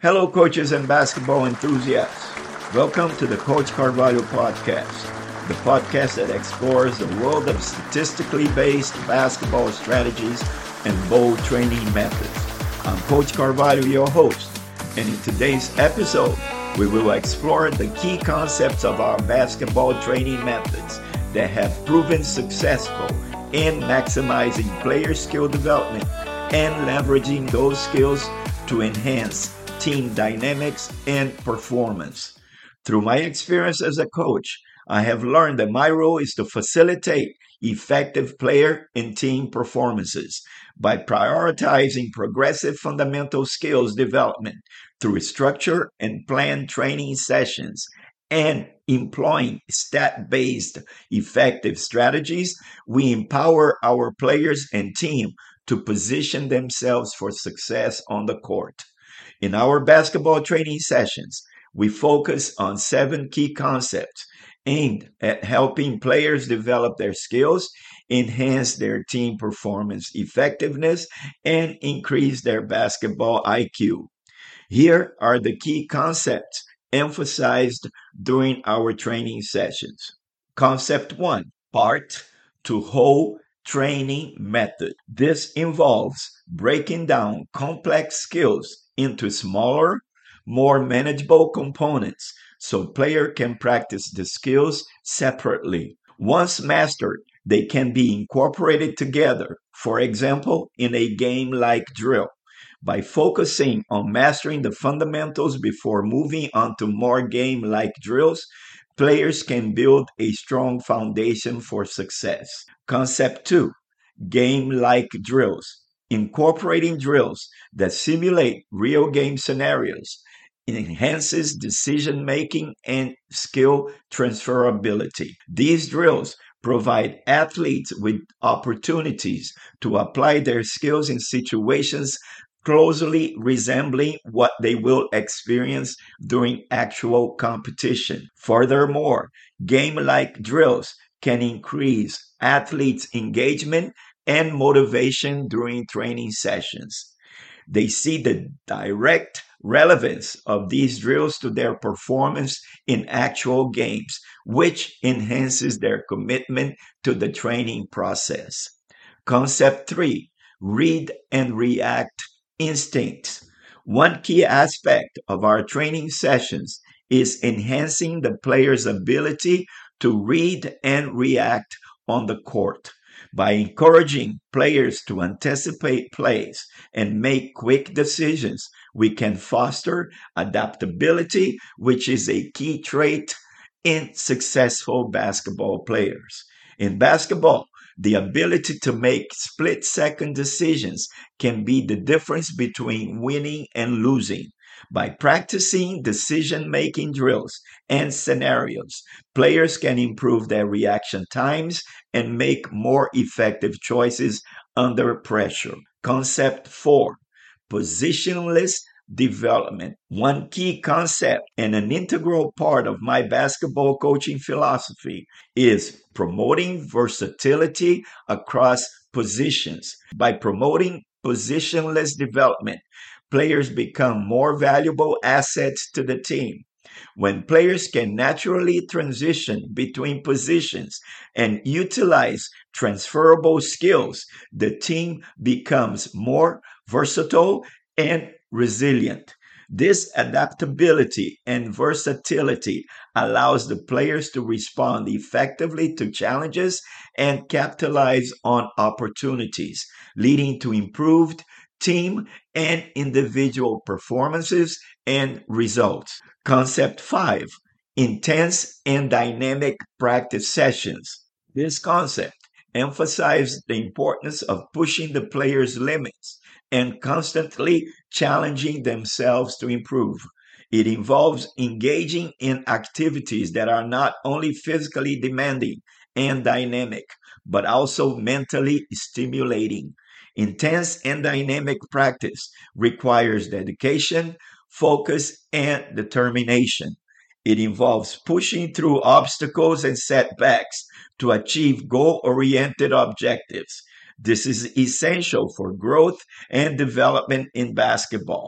Hello, coaches and basketball enthusiasts. Welcome to the Coach Carvalho podcast, the podcast that explores the world of statistically based basketball strategies and bold training methods. I'm Coach Carvalho, your host, and in today's episode, we will explore the key concepts of our basketball training methods that have proven successful in maximizing player skill development and leveraging those skills to enhance team dynamics and performance. Through my experience as a coach, I have learned that my role is to facilitate effective player and team performances by prioritizing progressive fundamental skills development through structure and planned training sessions and employing stat-based effective strategies. We empower our players and team to position themselves for success on the court. In our basketball training sessions, we focus on 7 key concepts aimed at helping players develop their skills, enhance their team performance effectiveness, and increase their basketball IQ. Here are the key concepts emphasized during our training sessions. Concept 1, part to whole training method. This involves breaking down complex skills into smaller, more manageable components so player can practice the skills separately. Once mastered, they can be incorporated together, for example, in a game-like drill. By focusing on mastering the fundamentals before moving on to more game-like drills, players can build a strong foundation for success. Concept 2, game-like drills. Incorporating drills that simulate real game scenarios enhances decision making and skill transferability. These drills provide athletes with opportunities to apply their skills in situations closely resembling what they will experience during actual competition. Furthermore, game-like drills can increase athletes' engagement and motivation during training sessions. They see the direct relevance of these drills to their performance in actual games, which enhances their commitment to the training process. Concept 3, read and react instincts. One key aspect of our training sessions is enhancing the player's ability to read and react on the court. By encouraging players to anticipate plays and make quick decisions, we can foster adaptability, which is a key trait in successful basketball players. In basketball, the ability to make split-second decisions can be the difference between winning and losing. By practicing decision-making drills and scenarios, players can improve their reaction times and make more effective choices under pressure. Concept 4, positionless development. One key concept and an integral part of my basketball coaching philosophy is promoting versatility across positions. By promoting positionless development, players become more valuable assets to the team. When players can naturally transition between positions and utilize transferable skills, the team becomes more versatile and resilient. This adaptability and versatility allows the players to respond effectively to challenges and capitalize on opportunities, leading to improved team and individual performances and results. Concept 5, intense and dynamic practice sessions. This concept emphasizes the importance of pushing the player's limits and constantly challenging themselves to improve. It involves engaging in activities that are not only physically demanding and dynamic, but also mentally stimulating. Intense and dynamic practice requires dedication, focus, and determination. It involves pushing through obstacles and setbacks to achieve goal oriented objectives. This is essential for growth and development in basketball.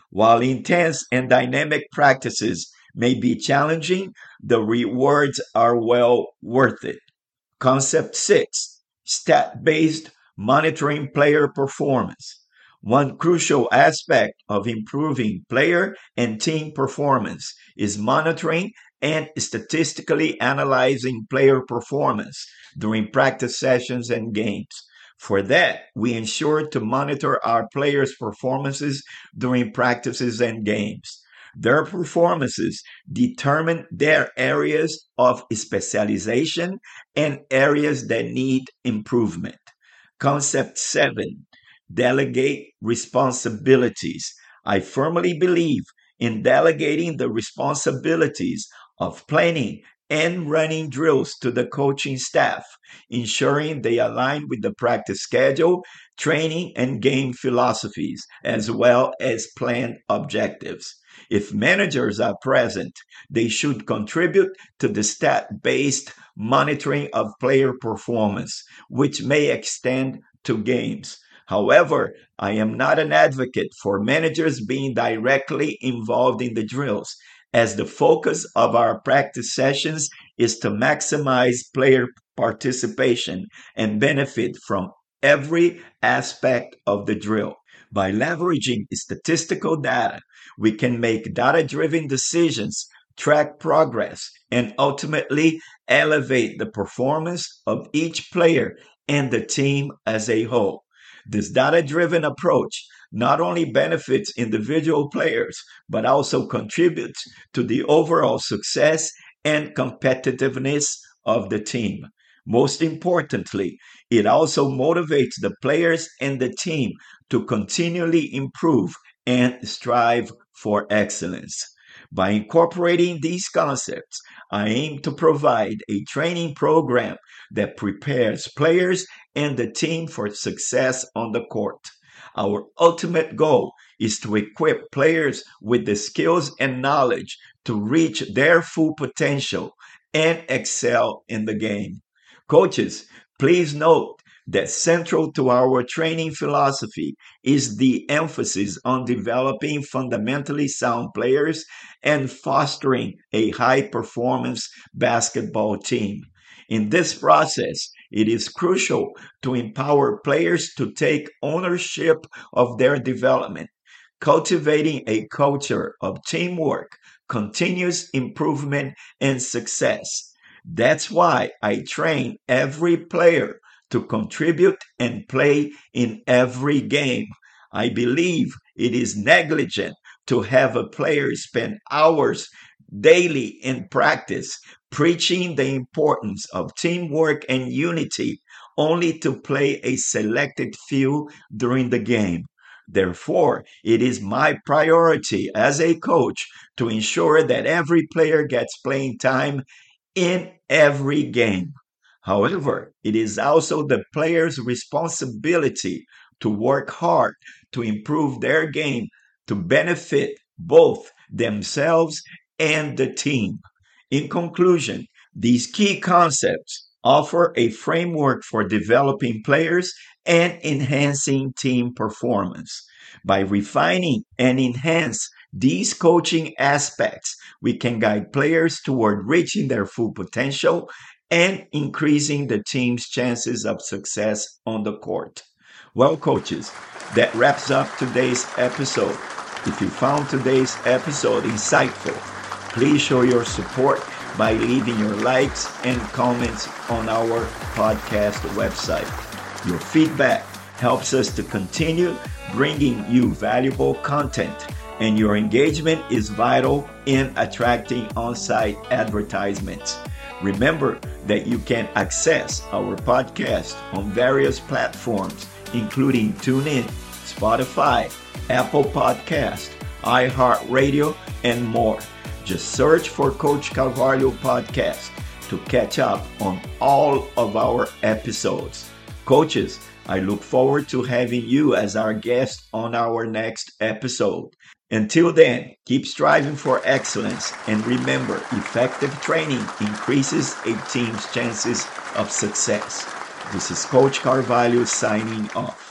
While intense and dynamic practices may be challenging, the rewards are well worth it. Concept 6, stat-based monitoring player performance. One crucial aspect of improving player and team performance is monitoring and statistically analyzing player performance during practice sessions and games. For that, we ensure to monitor our players' performances during practices and games. Their performances determine their areas of specialization and areas that need improvement. Concept 7, delegate responsibilities. I firmly believe in delegating the responsibilities of planning and running drills to the coaching staff, ensuring they align with the practice schedule, training, and game philosophies, as well as planned objectives. If managers are present, they should contribute to the stat-based monitoring of player performance, which may extend to games. However, I am not an advocate for managers being directly involved in the drills, as the focus of our practice sessions is to maximize player participation and benefit from every aspect of the drill. By leveraging statistical data, we can make data driven decisions, track progress, and ultimately elevate the performance of each player and the team as a whole. This data driven approach not only benefits individual players, but also contributes to the overall success and competitiveness of the team. Most importantly, it also motivates the players and the team to continually improve and strive for excellence. By incorporating these concepts, I aim to provide a training program that prepares players and the team for success on the court. Our ultimate goal is to equip players with the skills and knowledge to reach their full potential and excel in the game. Coaches, please note that central to our training philosophy is the emphasis on developing fundamentally sound players and fostering a high performance basketball team. In this process, it is crucial to empower players to take ownership of their development, cultivating a culture of teamwork, continuous improvement, and success. That's why I train every player to contribute and play in every game. I believe it is negligent to have a player spend hours daily in practice preaching the importance of teamwork and unity only to play a selected few during the game. Therefore, it is my priority as a coach to ensure that every player gets playing time in every game. However, it is also the player's responsibility to work hard to improve their game to benefit both themselves and the team. In conclusion, these key concepts offer a framework for developing players and enhancing team performance. By refining and enhance these coaching aspects, we can guide players toward reaching their full potential and increasing the team's chances of success on the court. Well, coaches, that wraps up today's episode. If you found today's episode insightful, please show your support by leaving your likes and comments on our podcast website. Your feedback helps us to continue bringing you valuable content, and your engagement is vital in attracting on-site advertisements. Remember that you can access our podcast on various platforms, including TuneIn, Spotify, Apple Podcast, iHeartRadio, and more. Just search for Coach Carvalho Podcast to catch up on all of our episodes. Coaches, I look forward to having you as our guest on our next episode. Until then, keep striving for excellence and remember, effective training increases a team's chances of success. This is Coach Carvalho signing off.